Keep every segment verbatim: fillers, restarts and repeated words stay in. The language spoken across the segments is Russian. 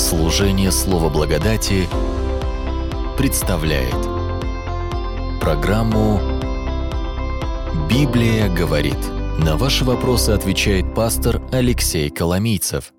Служение Слова Благодати представляет программу «Библия говорит». На ваши вопросы отвечает пастор Алексей Коломийцев.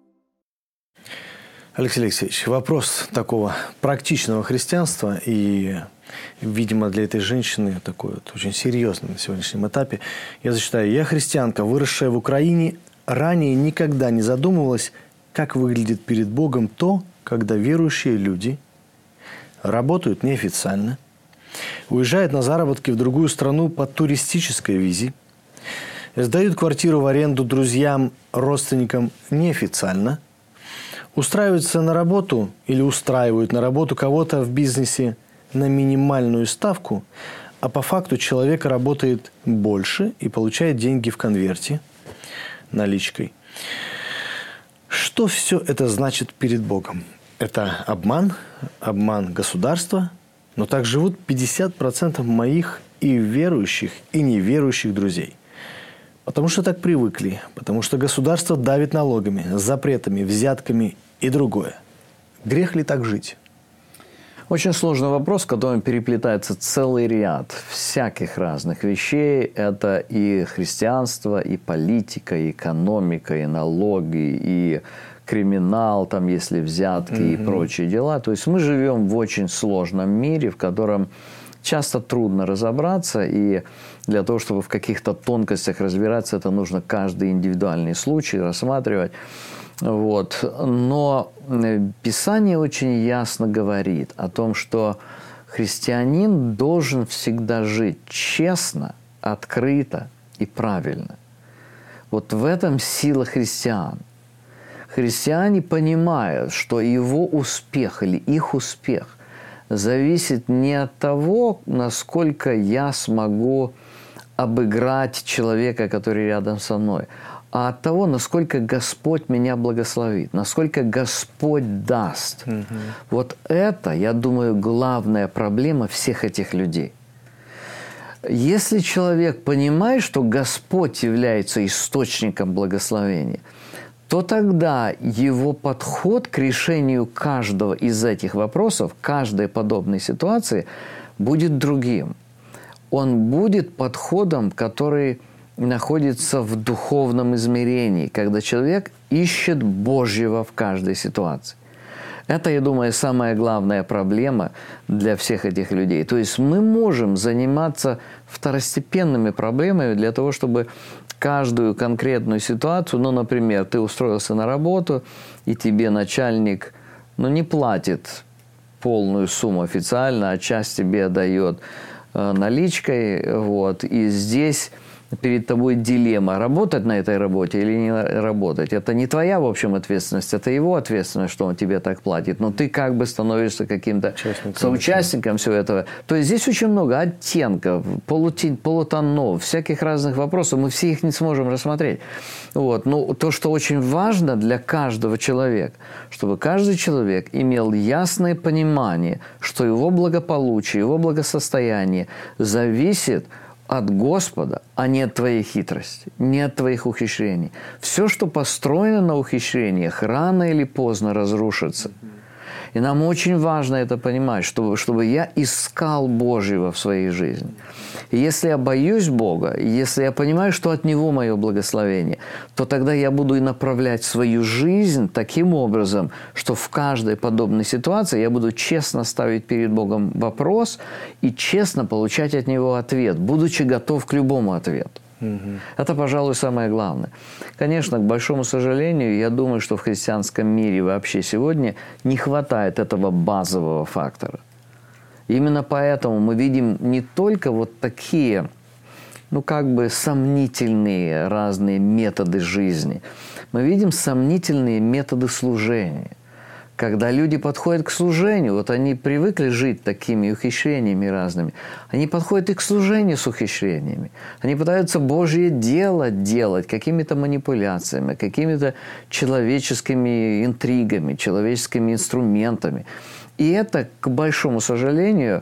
Алексей Алексеевич, вопрос такого практичного христианства и, видимо, для этой женщины такой вот очень серьезный на сегодняшнем этапе. Я зачитаю. «Я христианка, выросшая в Украине, ранее никогда не задумывалась, как выглядит перед Богом то, когда верующие люди работают неофициально, уезжают на заработки в другую страну по туристической визе, сдают квартиру в аренду друзьям, родственникам неофициально, устраиваются на работу или устраивают на работу кого-то в бизнесе на минимальную ставку, а по факту человек работает больше и получает деньги в конверте наличкой. Что все это значит перед Богом? Это обман, обман государства, но так живут пятьдесят процентов моих и верующих, и неверующих друзей. Потому что так привыкли, потому что государство давит налогами, запретами, взятками и другое. Грех ли так жить? Очень сложный вопрос, в котором переплетается целый ряд всяких разных вещей. Это и христианство, и политика, и экономика, и налоги, и криминал, там, если взятки mm-hmm. и прочие дела. То есть мы живем в очень сложном мире, в котором часто трудно разобраться, и для того, чтобы в каких-то тонкостях разбираться, это нужно каждый индивидуальный случай рассматривать. Вот. Но Писание очень ясно говорит о том, что христианин должен всегда жить честно, открыто и правильно. Вот в этом сила христиан. Христиане понимают, что его успех или их успех зависит не от того, насколько я смогу обыграть человека, который рядом со мной, а от того, насколько Господь меня благословит, насколько Господь даст. Угу. Вот это, я думаю, главная проблема всех этих людей. Если человек понимает, что Господь является источником благословения, то тогда его подход к решению каждого из этих вопросов, каждой подобной ситуации будет другим. Он будет подходом, который находится в духовном измерении, когда человек ищет Божьего в каждой ситуации. Это, я думаю, самая главная проблема для всех этих людей. То есть мы можем заниматься второстепенными проблемами для того, чтобы каждую конкретную ситуацию, ну, например, ты устроился на работу, и тебе начальник, ну, не платит полную сумму официально, а часть тебе дает э, наличкой, вот, и здесь перед тобой дилемма, работать на этой работе или не работать. Это не твоя, в общем, ответственность, это его ответственность, что он тебе так платит. Но ты как бы становишься каким-то соучастником всего этого. То есть здесь очень много оттенков, полутен, полутонов, всяких разных вопросов. Мы все их не сможем рассмотреть. Вот. Но то, что очень важно для каждого человека, чтобы каждый человек имел ясное понимание, что его благополучие, его благосостояние зависит от Господа, а не от твоей хитрости, не от твоих ухищрений. Все, что построено на ухищрениях, рано или поздно разрушится. И нам очень важно это понимать, чтобы, чтобы я искал Божьего в своей жизни. И если я боюсь Бога, если я понимаю, что от Него мое благословение, то тогда я буду и направлять свою жизнь таким образом, что в каждой подобной ситуации я буду честно ставить перед Богом вопрос и честно получать от Него ответ, будучи готов к любому ответу. Угу. Это, пожалуй, самое главное. Конечно, к большому сожалению, я думаю, что в христианском мире вообще сегодня не хватает этого базового фактора. Именно поэтому мы видим не только вот такие, ну, как бы сомнительные разные методы жизни. Мы видим сомнительные методы служения. Когда люди подходят к служению, вот они привыкли жить такими ухищрениями разными, они подходят и к служению с ухищрениями. Они пытаются Божье дело делать какими-то манипуляциями, какими-то человеческими интригами, человеческими инструментами. И это, к большому сожалению,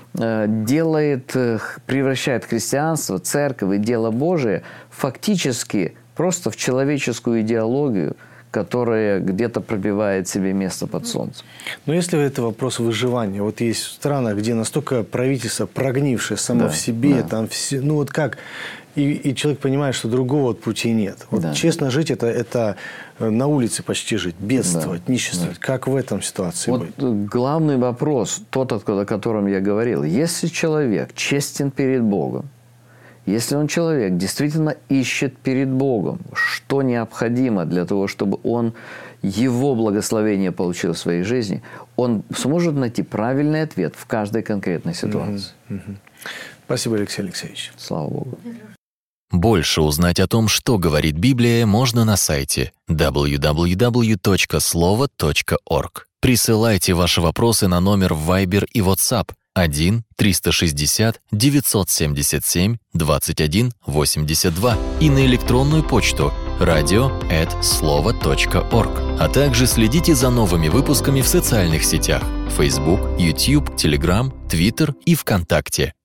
делает, превращает христианство, церковь и дело Божие фактически просто в человеческую идеологию, которая где-то пробивает себе место под солнцем. Но если это вопрос выживания, вот есть страны, где настолько правительство прогнившее само Да, в себе, да. там все, ну вот как, и, и человек понимает, что другого вот пути нет. Вот Да. честно жить это, это на улице почти жить, бедствовать, Да, ниществовать. да. Как в этом ситуации Вот быть? главный вопрос, тот, о котором я говорил. Если человек честен перед Богом, если он человек действительно ищет перед Богом, что необходимо для того, чтобы он его благословение получил в своей жизни, он сможет найти правильный ответ в каждой конкретной ситуации. Угу, угу. Спасибо, Алексей Алексеевич. Слава Богу. Больше узнать о том, что говорит Библия, можно на сайте дабл ю дабл ю дабл ю точка слово точка орг. Присылайте ваши вопросы на номер в Viber и WhatsApp один триста шестьдесят девятьсот семьдесят семь двадцать один восемьдесят два и на электронную почту радио эт слово точка орг. А также следите за новыми выпусками в социальных сетях Facebook, YouTube, Telegram, Twitter и ВКонтакте.